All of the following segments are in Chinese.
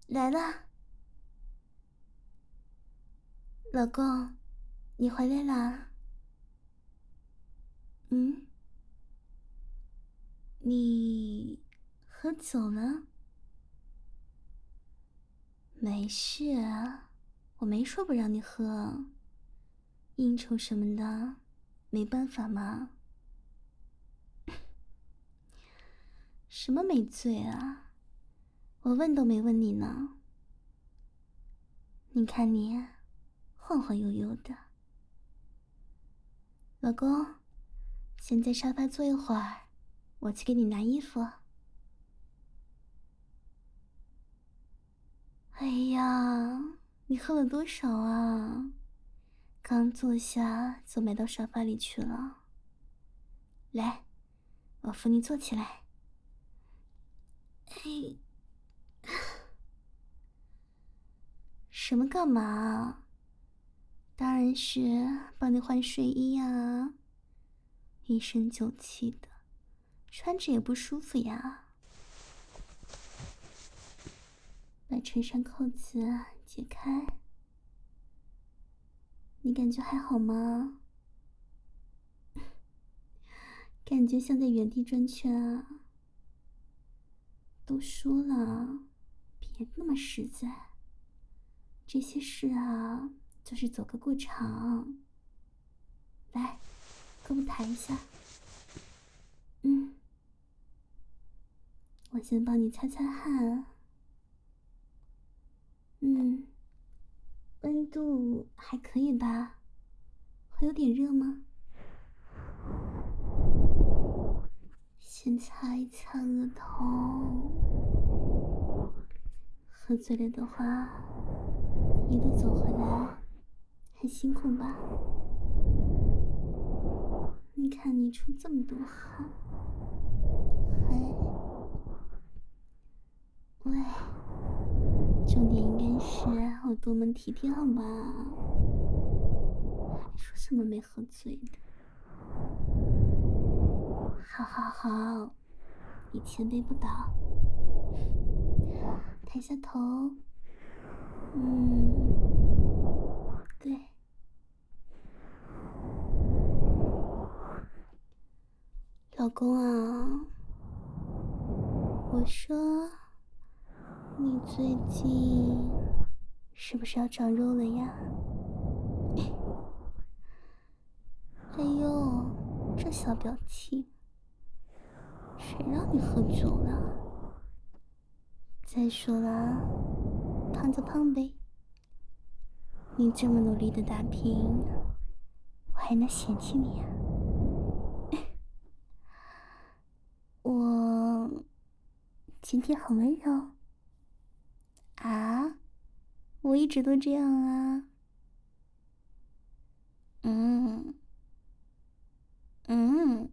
来了，老公，你回来啦？嗯，你喝酒了？没事啊，我没说不让你喝，应酬什么的，没办法嘛。什么没醉啊？我问都没问你呢。你看你，晃晃悠悠的。老公，先在沙发坐一会儿，我去给你拿衣服。哎呀，你喝了多少啊？刚坐下就埋到沙发里去了。来，我扶你坐起来。哎，什么干嘛？当然是帮你换睡衣啊。一身酒气的，穿着也不舒服呀。把衬衫扣子解开。你感觉还好吗？感觉像在原地转圈啊。都说了，别那么实在。这些事啊，就是走个过场。来，胳膊抬一下。我先帮你擦擦汗。温度还可以吧？会有点热吗？先擦一擦额头。喝醉了的话，一路走回来，很辛苦吧？你看你出这么多汗，喂，重点应该是我多么体贴好吧？还说什么没喝醉的？好好好，你前辈不倒。抬下头。对。老公啊，我说你最近是不是要长肉了呀？哎呦，这小表情，谁让你喝酒了？再说了，胖就胖呗。你这么努力的打拼，我还能嫌弃你呀？我今天很温柔啊，我一直都这样啊。嗯嗯，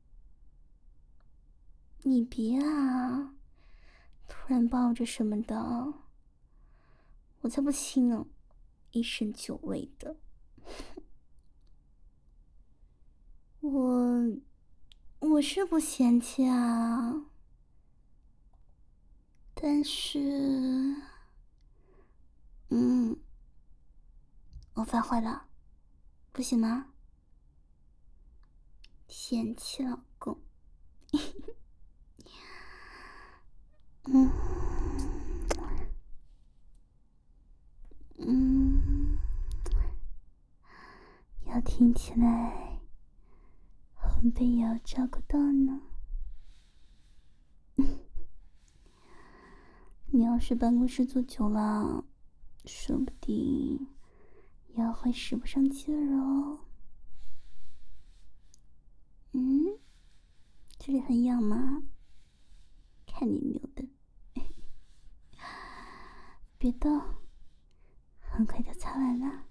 你别啊，突然抱着什么的，我才不信呢，一身酒味的。我是不嫌弃啊，但是，我发坏了，不行吗？嫌弃老公。嗯嗯，要听起来后背也要照顾到呢。你要是办公室坐久了，说不定腰会使不上劲儿哦。这里很痒吗？看你扭的。别动，很快就擦完了。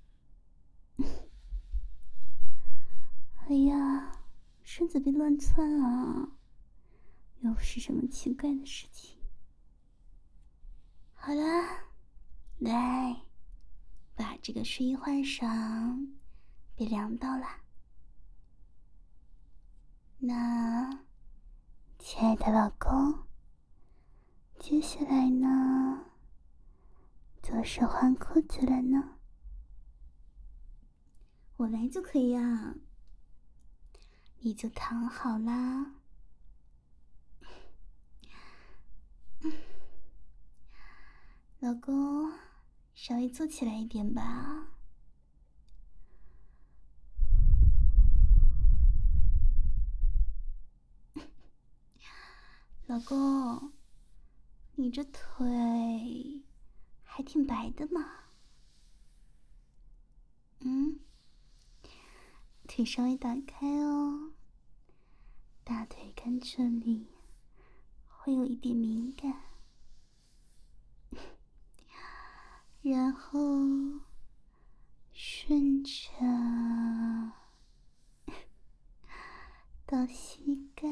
哎呀，身子别乱窜啊，又不是什么奇怪的事情。好啦，来，把这个睡衣换上，别凉到了。那，亲爱的老公，接下来呢， 左手换裤子了呢？我来就可以啊，你就躺好啦。老公，稍微坐起来一点吧。老公，你这腿还挺白的嘛。腿稍微打开哦，大腿根这里会有一点敏感，然后顺着到膝盖。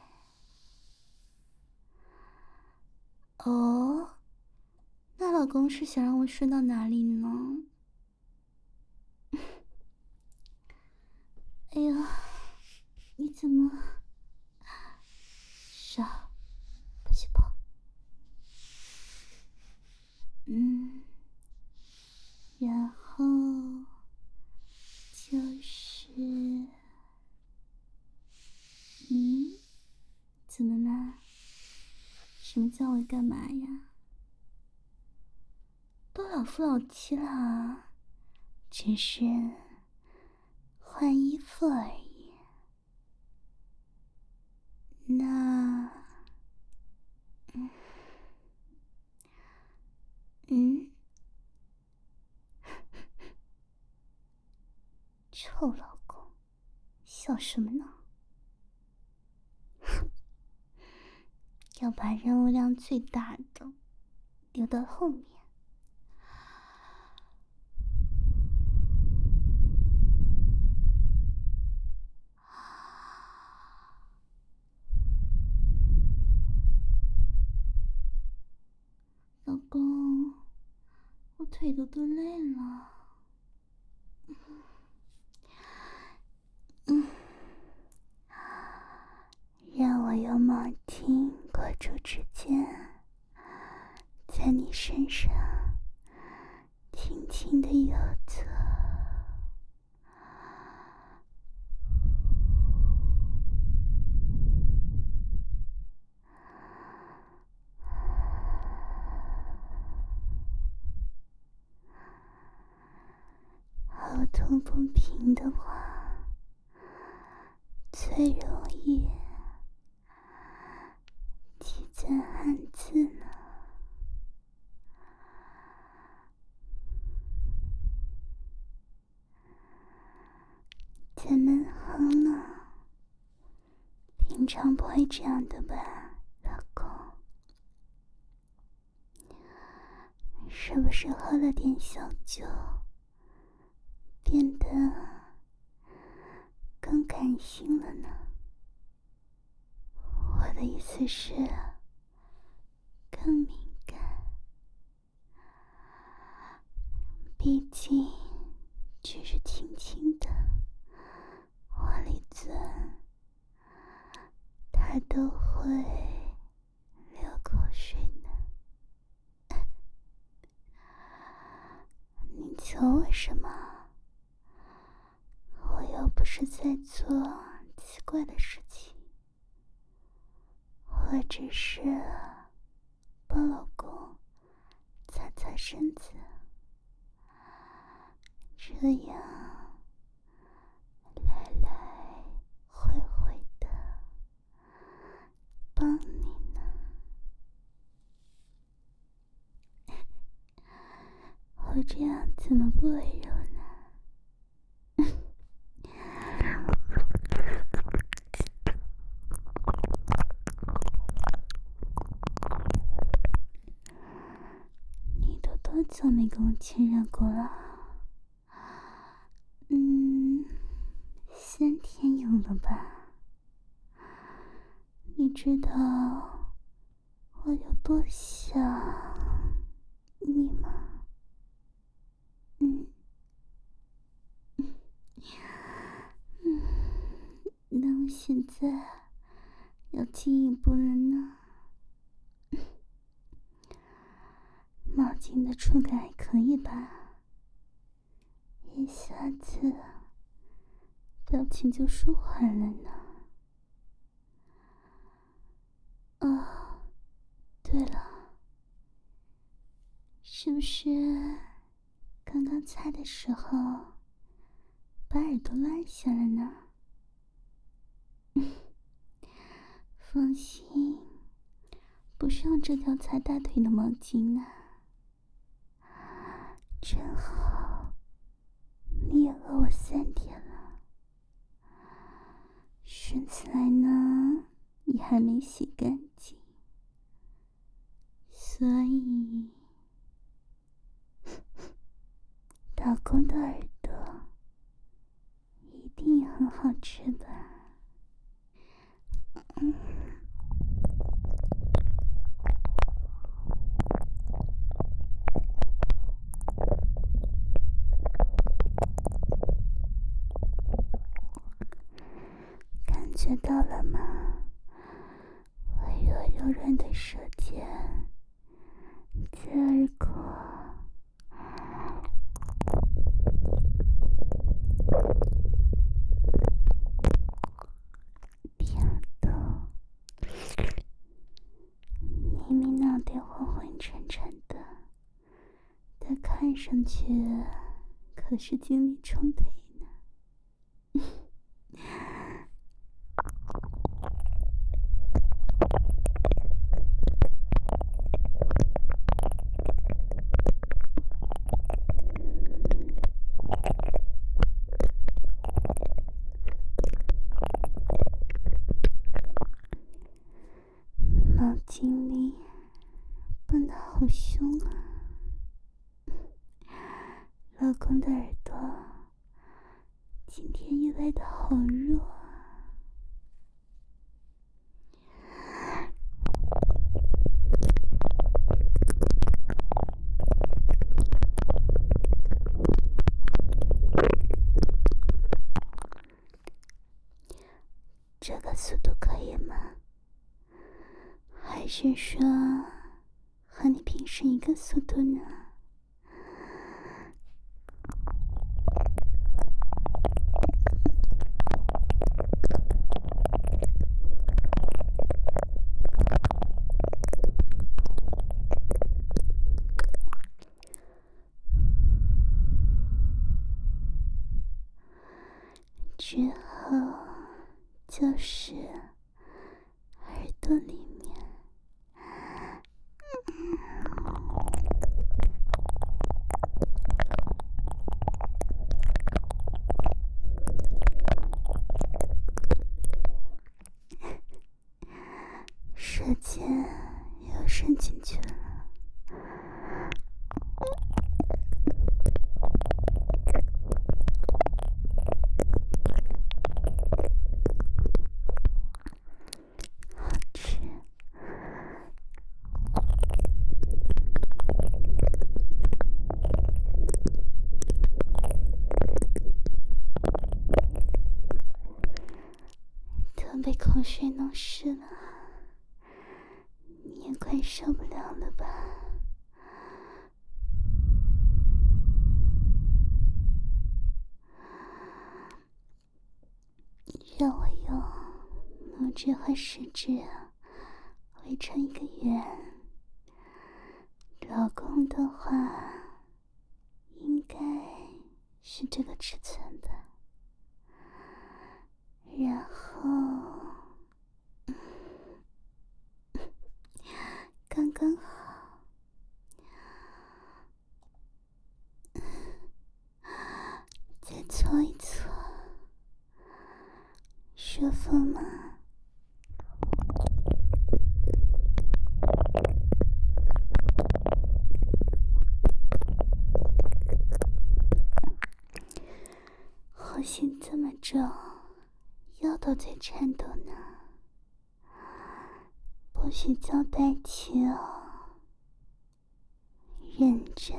哦，那老公是想让我顺到哪里呢？哎呀，你怎么少不许碰？然后就是怎么啦？什么叫我干嘛呀？都老夫老妻了，只是换衣服而已。那，臭老公，笑什么呢？要把任务量最大的留到后面。老公，我腿都累了。让我用毛巾裹住指尖，在你身上轻轻地游走。凹凸不平的话，最容易积攒汗渍呢。在闷哼呢，平常不会这样的吧，老公？是不是喝了点小酒，变得更感性了呢？我的意思是，更敏感。毕竟只是轻轻的往里钻，他都会流口水呢。你求我什么？我又不是在做奇怪的事情，我只是帮老公擦擦身子，这样来来回回的帮你呢。我这样怎么不温柔呢？你都多久没跟我亲热过了？3天有了吧？你知道我有多想你吗？那我现在要进一步了呢。毛今的触感还可以吧？一下子表情就舒缓了呢。哦，对了，是不是刚刚擦的时候把耳朵拉下了呢？放心，不是用这条擦大腿的毛巾呢。真好，你也饿我3天了，顺起来呢，你还没洗干净，所以老公的耳朵一定很好吃吧？感觉到了吗？温柔柔软的舌尖在耳廓飘动，明明脑袋昏昏沉沉的，但看上去可是精力充沛呢。毛巾里绷得好凶啊！老公的耳朵今天意外的好弱啊！这个速度可以吗？还是说和你平时一个速度呢？之后就是耳朵里面，舌尖又伸进去了。都被口水弄湿了，你也快受不了了吧？让我用拇指和食指围成一个圆，老公的话应该是这个尺寸的，然后刚刚好，再搓一搓，舒服吗？呼吸这么重，腰都在颤抖呢，不许叫带气哦，忍着。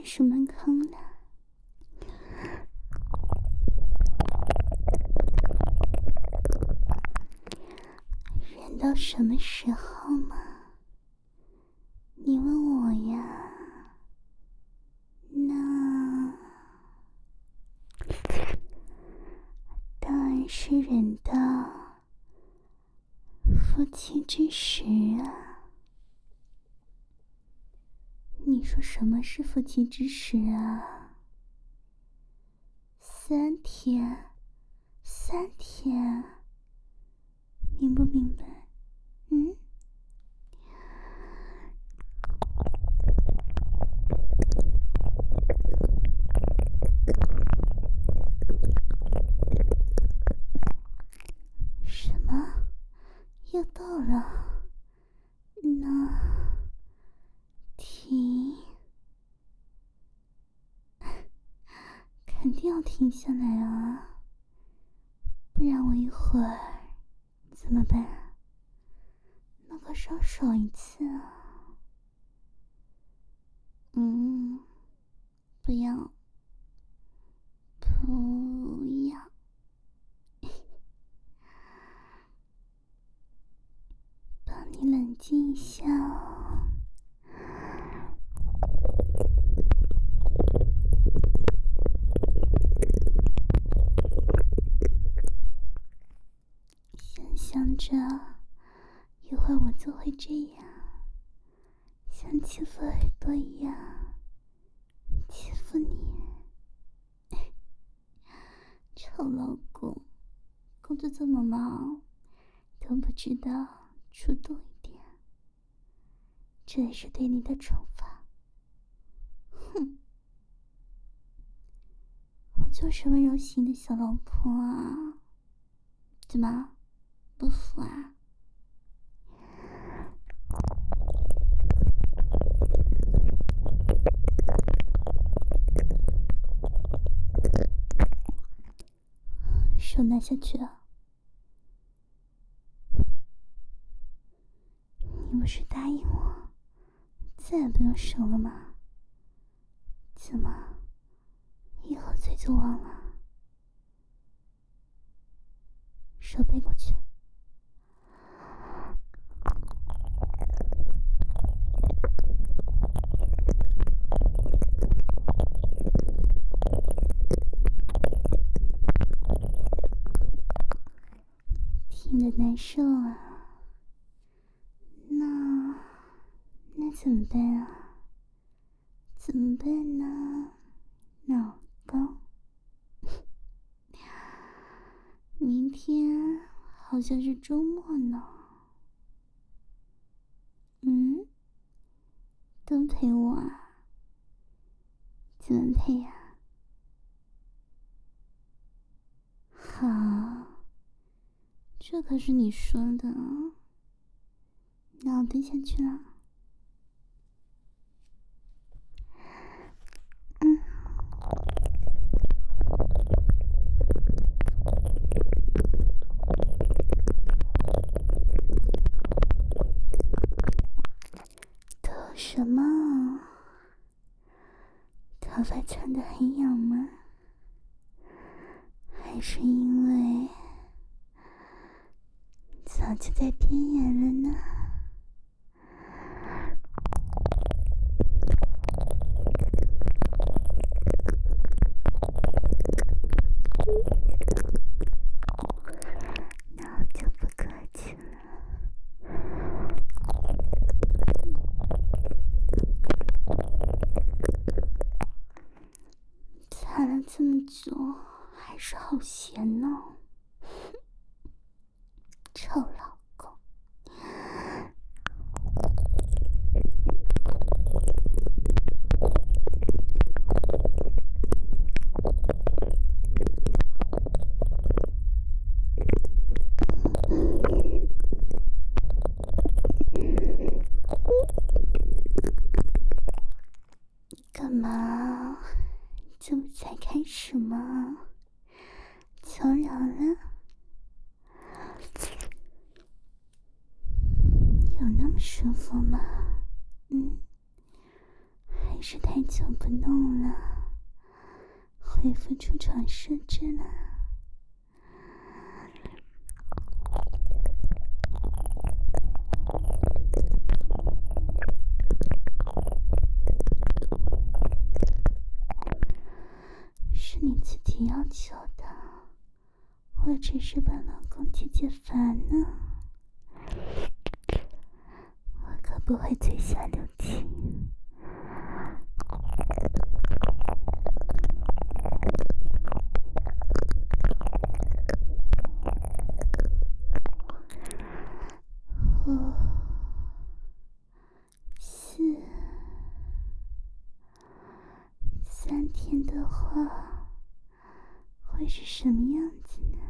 是蛮坑的。忍到什么时候嘛？你问我呀？那当然是忍到夫妻之时啊。你说什么是夫妻之时啊？3天，3天，明不明白？嗯？什么？又到了？那停，肯定要停下来啊，不然我一会儿怎么办？那可少少一次啊。不要，不要，帮你冷静一下哦。想象着一会儿我就会这样，像欺负耳朵一样欺负你。臭老公，工作这么忙都不知道出动一点，这也是对你的惩罚。哼，我就是温柔型的小老婆啊，怎么不服啊？手拿下去啊！你不是答应我再也不用手了吗？怎么一合嘴就忘了？手背过去。听着难受啊。那怎么办啊？怎么办呢，老公？明天好像是周末呢。都陪我啊？怎么陪呀？好，这可是你说的。那我蹲下去了。抖什么？头发长得很痒吗？还是因为早就在边缘了呢？那我就不客气了。擦了这么久，还是好咸呢。臭老公。干嘛？这不才开始吗？求饶了？有那么舒服吗？还也是太久不弄了，恢复出床设置了。是你自己要求的，我只是帮老公解解烦呢。我可不会嘴下留情。3天的话，会是什么样子呢？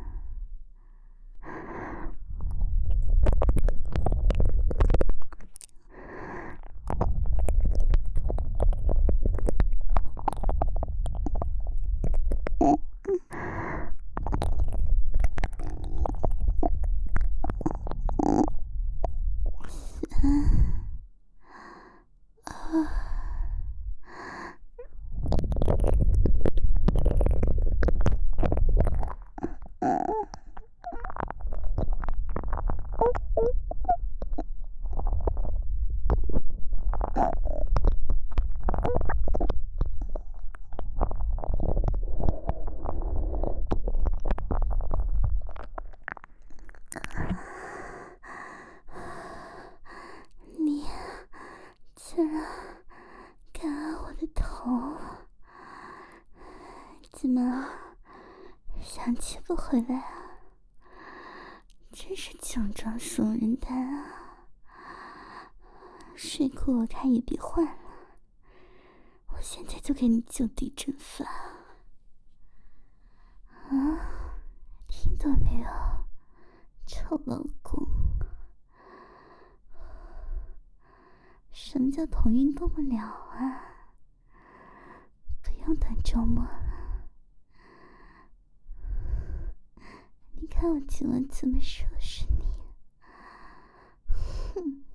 你竟然敢按我的头，怎么想起不回来啊？真是酒壮怂人胆啊！睡裤我看也别换了，我现在就给你就地正法。啊，听到没有，臭老公？什么叫头晕动不了啊？不用等周末了，你看我今晚怎么收拾你？哼！